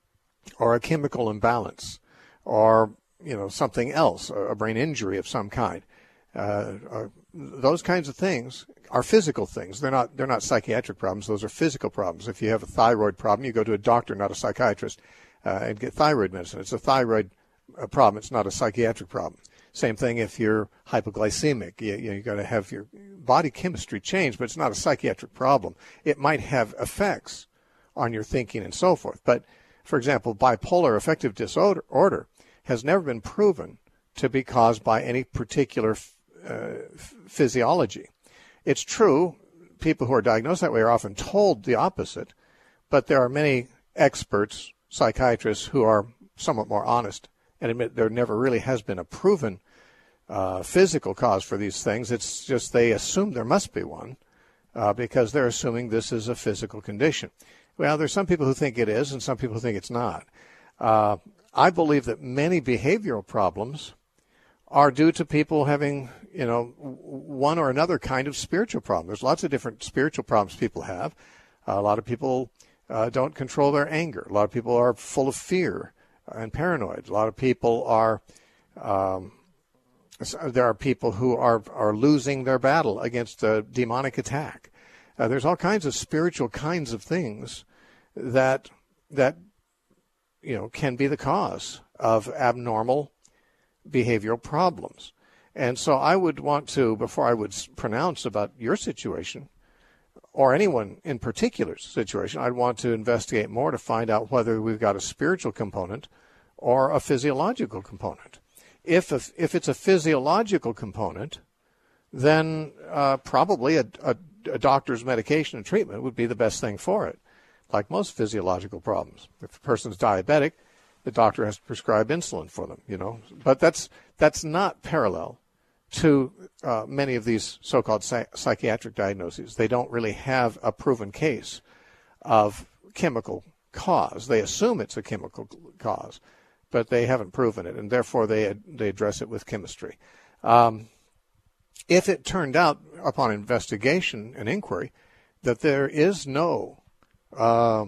or a chemical imbalance or, you know, something else, a brain injury of some kind. Uh, uh, those kinds of things are physical things. They're not, they're not psychiatric problems. Those are physical problems. If you have a thyroid problem, you go to a doctor, not a psychiatrist, uh, and get thyroid medicine. It's a thyroid uh, problem. It's not a psychiatric problem. Same thing if you're hypoglycemic. You, you know, you got to have your body chemistry changed, but it's not a psychiatric problem. It might have effects on your thinking and so forth. But, for example, bipolar affective disorder order has never been proven to be caused by any particular uh, physiology. It's true, people who are diagnosed that way are often told the opposite, but there are many experts, psychiatrists, who are somewhat more honest and admit there never really has been a proven uh, physical cause for these things. It's just they assume there must be one uh, because they're assuming this is a physical condition. Well, there's some people who think it is and some people who think it's not. Uh, I believe that many behavioral problems are due to people having, you know, one or another kind of spiritual problem. There's lots of different spiritual problems people have. Uh, a lot of people uh, don't control their anger. A lot of people are full of fear and paranoid. A lot of people are, um, there are people who are, are losing their battle against a demonic attack. Uh, there's all kinds of spiritual kinds of things that, that, you know, can be the cause of abnormal behavioral problems. And so I would want to, before I would pronounce about your situation or anyone in particular's situation, I'd want to investigate more to find out whether we've got a spiritual component or a physiological component. If if, if it's a physiological component, then uh, probably a, a, a doctor's medication and treatment would be the best thing for it, like most physiological problems. If a person's diabetic, the doctor has to prescribe insulin for them, you know. But that's that's not parallel to uh, many of these so-called psych- psychiatric diagnoses. They don't really have a proven case of chemical cause. They assume it's a chemical cause, but they haven't proven it, and therefore they they address it with chemistry. Um, if it turned out upon investigation and inquiry that there is no uh,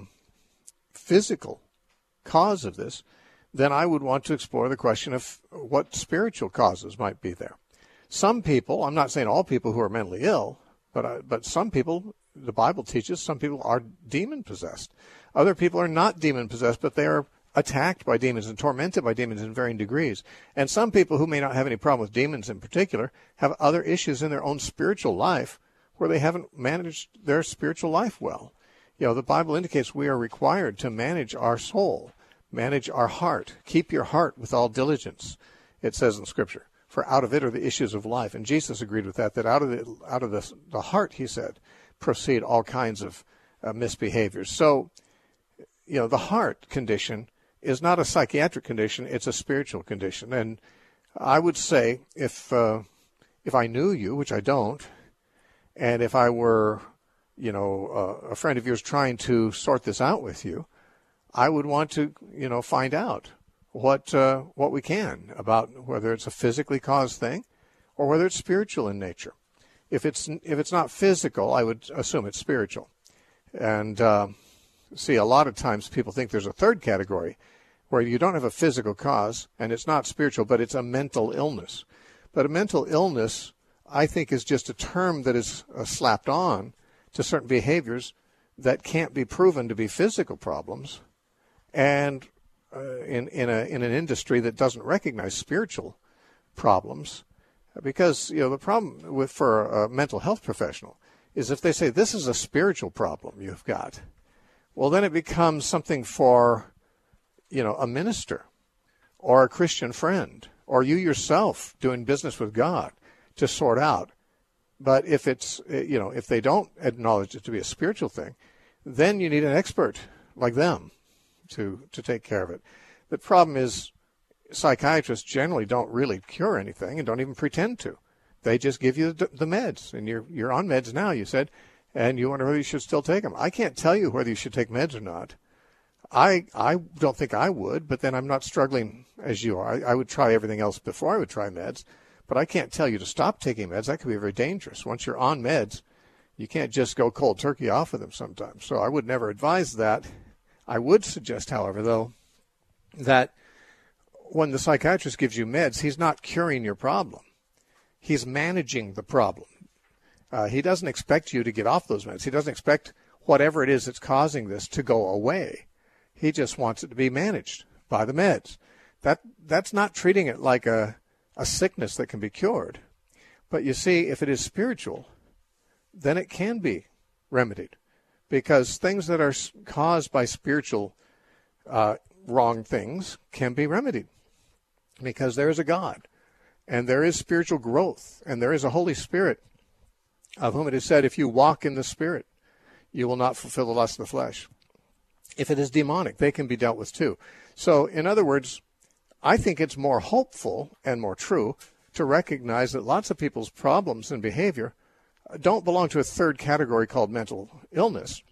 physical cause of this, then I would want to explore the question of what spiritual causes might be there. Some people, I'm not saying all people who are mentally ill, but uh, but some people, the Bible teaches, some people are demon-possessed. Other people are not demon-possessed, but they are attacked by demons and tormented by demons in varying degrees. And some people who may not have any problem with demons in particular have other issues in their own spiritual life where they haven't managed their spiritual life well. You know, the Bible indicates we are required to manage our soul, manage our heart. Keep your heart with all diligence, it says in Scripture. For out of it are the issues of life. And Jesus agreed with that, that out of the, out of the, the heart, he said, proceed all kinds of uh, misbehaviors. So, you know, the heart condition is not a psychiatric condition, it's a spiritual condition. And I would say if uh, if I knew you, which I don't, and if I were, you know, uh, a friend of yours trying to sort this out with you, I would want to, you know, find out what uh, what we can about whether it's a physically caused thing or whether it's spiritual in nature. If it's if it's not physical, I would assume it's spiritual. And uh, see, a lot of times people think there's a third category where you don't have a physical cause and it's not spiritual, but it's a mental illness. But a mental illness, I think, is just a term that is uh, slapped on to certain behaviors that can't be proven to be physical problems, and uh, in in a in an industry that doesn't recognize spiritual problems, because you know the problem with for a mental health professional is if they say this is a spiritual problem you've got, well then it becomes something for you know a minister or a Christian friend or you yourself doing business with God to sort out. But if it's, you know, if they don't acknowledge it to be a spiritual thing, then you need an expert like them to, to take care of it. The problem is psychiatrists generally don't really cure anything and don't even pretend to. They just give you the, the meds, and you're, you're on meds now, you said, and you wonder whether you should still take them. I can't tell you whether you should take meds or not. I, I don't think I would, but then I'm not struggling as you are. I, I would try everything else before I would try meds. But I can't tell you to stop taking meds. That could be very dangerous. Once you're on meds, you can't just go cold turkey off of them sometimes. So I would never advise that. I would suggest, however, though, that when the psychiatrist gives you meds, he's not curing your problem. He's managing the problem. Uh, he doesn't expect you to get off those meds. He doesn't expect whatever it is that's causing this to go away. He just wants it to be managed by the meds. That that's not treating it like a a sickness that can be cured. But you see, if it is spiritual, then it can be remedied, because things that are caused by spiritual uh, wrong things can be remedied, because there is a God, and there is spiritual growth, and there is a Holy Spirit, of whom it is said, if you walk in the Spirit, you will not fulfill the lust of the flesh. If it is demonic, they can be dealt with too. So, in other words, I think it's more hopeful and more true to recognize that lots of people's problems and behavior don't belong to a third category called mental illness.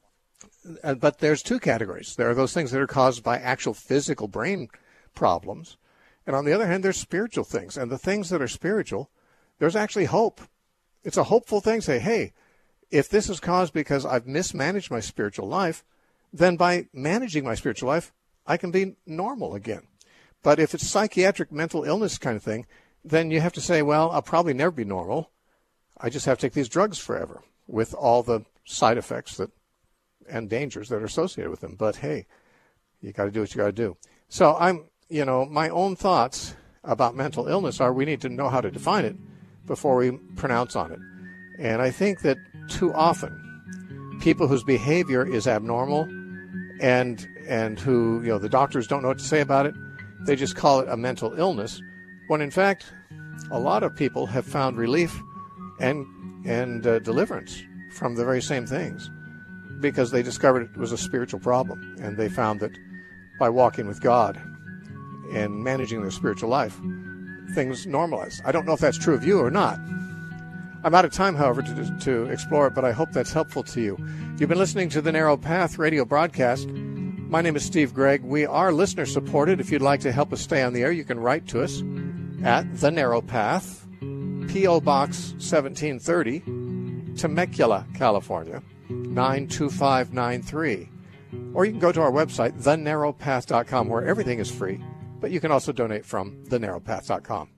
But there's two categories. There are those things that are caused by actual physical brain problems. And on the other hand, there's spiritual things. And the things that are spiritual, there's actually hope. It's a hopeful thing. Say, hey, if this is caused because I've mismanaged my spiritual life, then by managing my spiritual life, I can be normal again. But if it's psychiatric mental illness kind of thing, then you have to say, well, I'll probably never be normal. I just have to take these drugs forever with all the side effects that and dangers that are associated with them. But hey, you got to do what you got to do. So I'm, you know, my own thoughts about mental illness are we need to know how to define it before we pronounce on it. And I think that too often people whose behavior is abnormal and and who, you know, the doctors don't know what to say about it, they just call it a mental illness, when in fact, a lot of people have found relief and and uh, deliverance from the very same things because they discovered it was a spiritual problem, and they found that by walking with God and managing their spiritual life, things normalize. I don't know if that's true of you or not. I'm out of time, however, to, to explore it, but I hope that's helpful to you. You've been listening to the Narrow Path radio broadcast. My name is Steve Gregg. We are listener-supported. If you'd like to help us stay on the air, you can write to us at The Narrow Path, P O. Box seventeen thirty, Temecula, California, nine two five nine three. Or you can go to our website, the narrow path dot com, where everything is free, but you can also donate from the narrow path dot com.